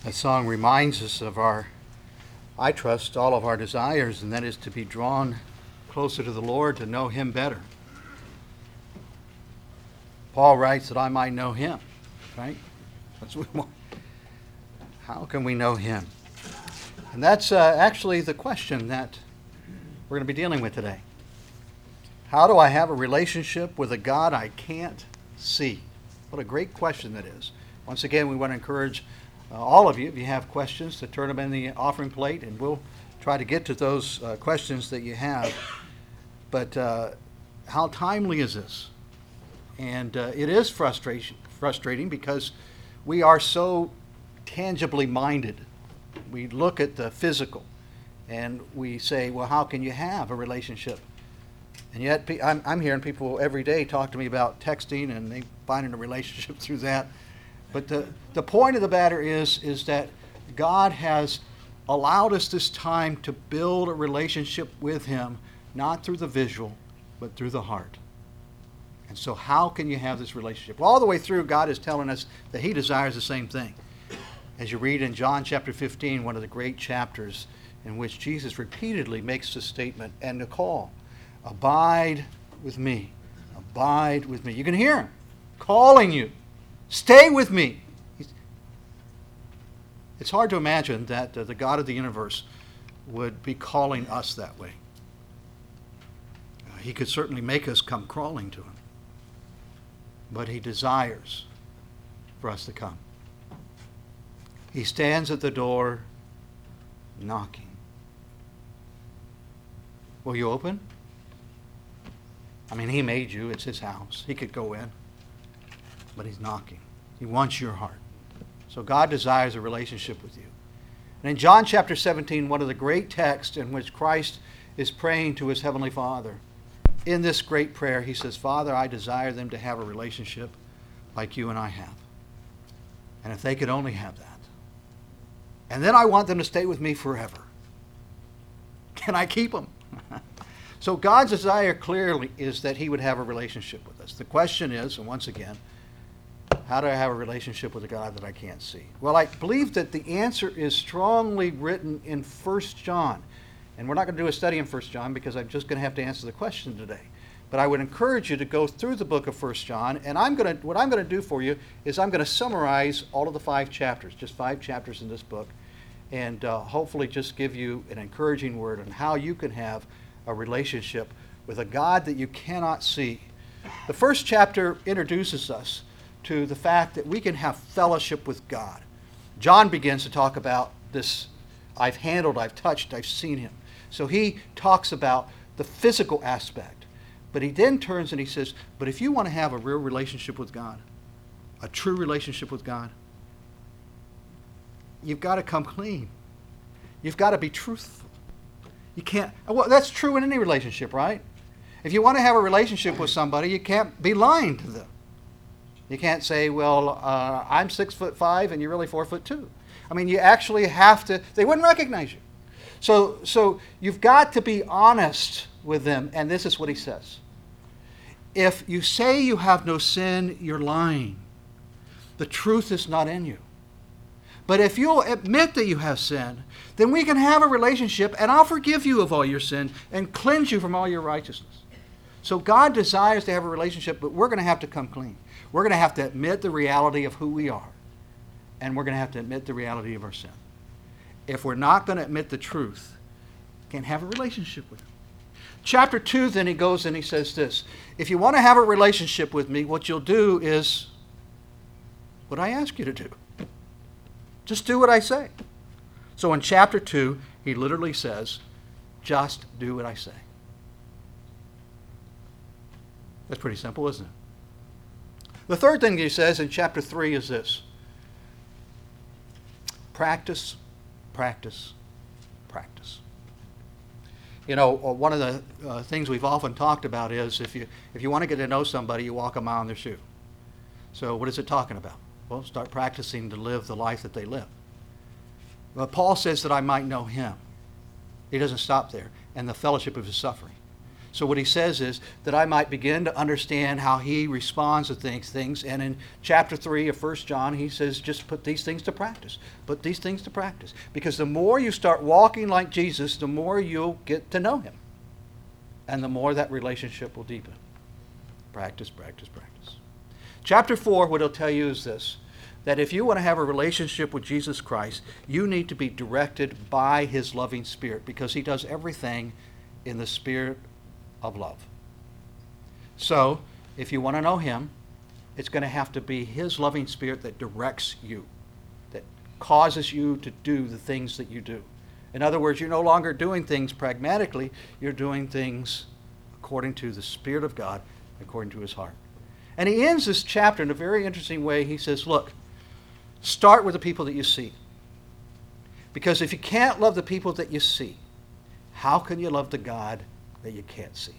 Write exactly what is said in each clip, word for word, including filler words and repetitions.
That song reminds us of our, I trust, all of our desires, and that is to be drawn closer to the Lord, to know Him better. Paul writes that I might know Him, right? That's what we want. How can we know Him? And that's uh, actually the question that we're going to be dealing with today. How do I have a relationship with a God I can't see? What a great question that is. Once again, we want to encourage uh, all of you, if you have questions, to turn them in the offering plate, and we'll try to get to those uh, questions that you have. But uh, how timely is this? And uh, it is frustration, frustrating because we are so tangibly minded. We look at the physical and we say, well, how can you have a relationship? And yet I'm, I'm hearing people every day talk to me about texting and they finding a relationship through that. But the, the point of the matter is, is that God has allowed us this time to build a relationship with Him, not through the visual, but through the heart. And so how can you have this relationship? Well, all the way through, God is telling us that He desires the same thing. As you read in John chapter fifteen, one of the great chapters in which Jesus repeatedly makes the statement and the call, abide with me, abide with me. You can hear Him calling you, stay with me. He's, it's hard to imagine that uh, the God of the universe would be calling us that way. Uh, he could certainly make us come crawling to Him, but He desires for us to come. He stands at the door knocking. Will you open? I mean, He made you. It's His house. He could go in. But He's knocking. He wants your heart. So God desires a relationship with you. And in John chapter seventeen, one of the great texts in which Christ is praying to His Heavenly Father, in this great prayer, He says, Father, I desire them to have a relationship like you and I have. And if they could only have that. And then I want them to stay with me forever. Can I keep them? So God's desire clearly is that He would have a relationship with us. The question is, and once again, how do I have a relationship with a God that I can't see? Well, I believe that the answer is strongly written in First John. And we're not going to do a study in First John because I'm just going to have to answer the question today. But I would encourage you to go through the book of First John, and I'm going to, what I'm going to do for you is I'm going to summarize all of the five chapters, just five chapters in this book, and uh, hopefully just give you an encouraging word on how you can have a relationship with a God that you cannot see. The first chapter introduces us to the fact that we can have fellowship with God. John begins to talk about this, I've handled, I've touched, I've seen Him. So he talks about the physical aspect. But he then turns and he says, but if you want to have a real relationship with God, a true relationship with God, you've got to come clean. You've got to be truthful. You can't, well, that's true in any relationship, right? If you want to have a relationship with somebody, you can't be lying to them. You can't say, well, uh, I'm six foot five and you're really four foot two. I mean, you actually have to, they wouldn't recognize you. So, so you've got to be honest with them, and this is what he says. If you say you have no sin, you're lying. The truth is not in you. But if you'll admit that you have sin, then we can have a relationship, and I'll forgive you of all your sin and cleanse you from all your righteousness. So God desires to have a relationship, but we're going to have to come clean. We're going to have to admit the reality of who we are, and we're going to have to admit the reality of our sin. If we're not going to admit the truth, we can't have a relationship with Him. Chapter two, then he goes and he says this. If you want to have a relationship with me, what you'll do is what I ask you to do. Just do what I say. So in chapter two, he literally says, just do what I say. That's pretty simple, isn't it? The third thing he says in chapter three is this. Practice, practice, practice. You know, one of the uh, things we've often talked about is if you if you want to get to know somebody, you walk a mile in their shoe. So what is it talking about? Well, start practicing to live the life that they live. But Paul says that I might know Him. He doesn't stop there. And the fellowship of His suffering. So what he says is that I might begin to understand how he responds to things, things. And in chapter three of First John, he says, just put these things to practice. Put these things to practice. Because the more you start walking like Jesus, the more you'll get to know him. And the more that relationship will deepen. Practice, practice, practice. Chapter four, what he'll tell you is this, that if you want to have a relationship with Jesus Christ, you need to be directed by his loving Spirit, because he does everything in the Spirit of love. So, if you want to know him, it's going to have to be his loving Spirit that directs you, that causes you to do the things that you do. In other words, you're no longer doing things pragmatically, you're doing things according to the Spirit of God, according to his heart. And he ends this chapter in a very interesting way. He says, look, start with the people that you see. Because if you can't love the people that you see, how can you love the God that you can't see?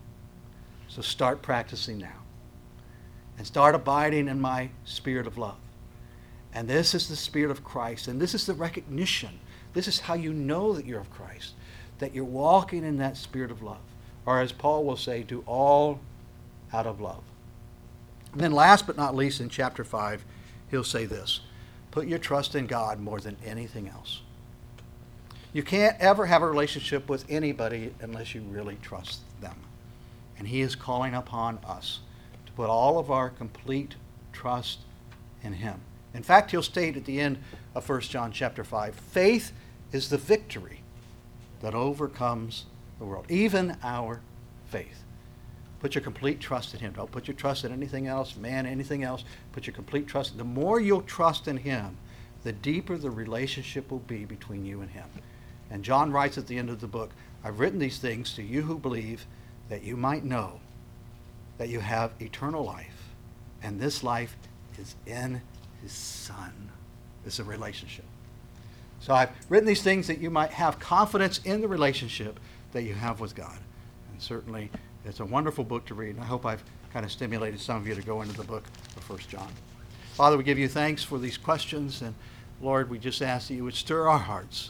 So start practicing now. And start abiding in my spirit of love. And this is the Spirit of Christ. And this is the recognition. This is how you know that you're of Christ. That you're walking in that spirit of love. Or as Paul will say, do all out of love. And then last but not least in chapter five, he'll say this. Put your trust in God more than anything else. You can't ever have a relationship with anybody unless you really trust them. And he is calling upon us to put all of our complete trust in him. In fact, he'll state at the end of First John chapter five, faith is the victory that overcomes the world, even our faith. Put your complete trust in him. Don't put your trust in anything else, man, anything else. Put your complete trust. The more you'll trust in him, the deeper the relationship will be between you and him. And John writes at the end of the book, I've written these things to you who believe, that you might know that you have eternal life, and this life is in his Son. It's a relationship. So I've written these things that you might have confidence in the relationship that you have with God. And certainly it's a wonderful book to read, and I hope I've kind of stimulated some of you to go into the book of First John. Father, we give you thanks for these questions, and Lord, we just ask that you would stir our hearts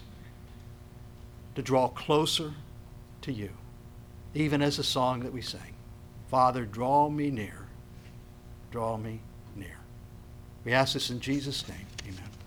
to draw closer to you, even as a song that we sang. Father, draw me near, draw me near. We ask this in Jesus' name. Amen.